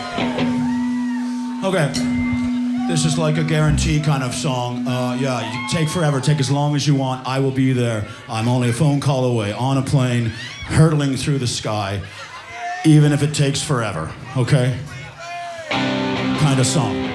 Okay. This is like a guarantee kind of song. Yeah, you take forever, take as long as you want. I will be there. I'm only a phone call away, on a plane, hurtling through the sky, even if it takes forever, okay? Kind of song.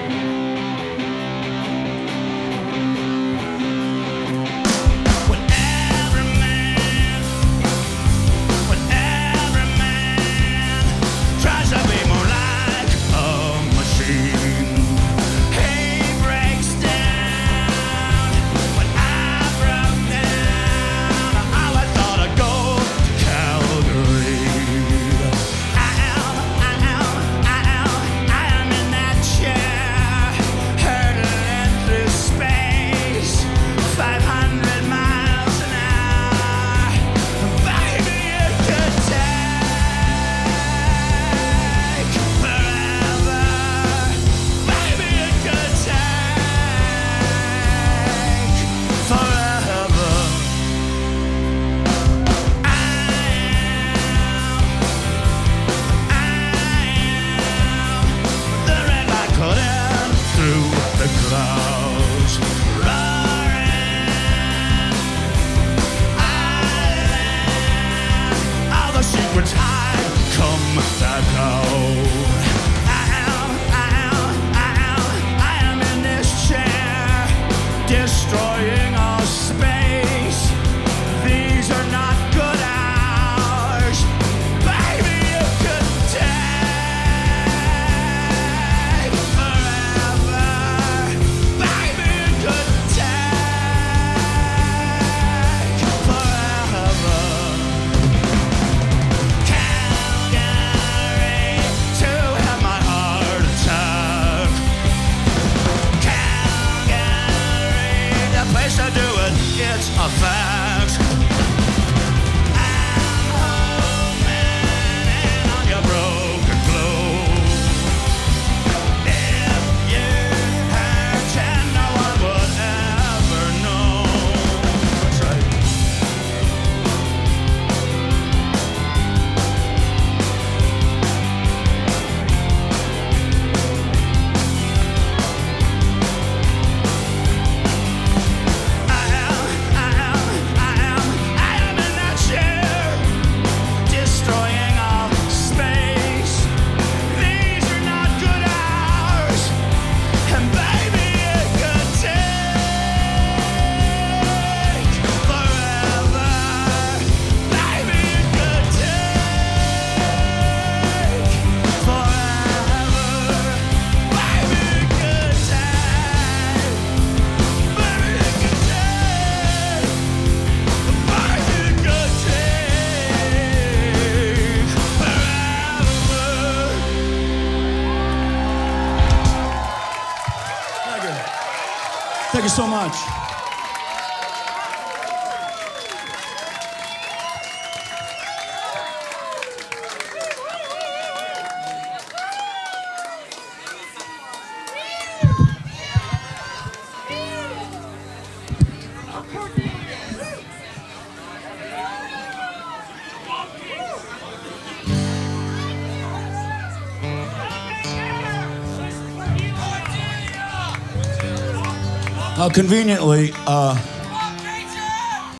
Destroying all space. These are not good hours. Baby, you could take forever. Baby, you could take forever. Calgary to have my heart attack. Place to do it, it's a fact. I'm homing in on your broken clothes. If you hurt and no one would ever know. That's right. Thank you so much. Conveniently,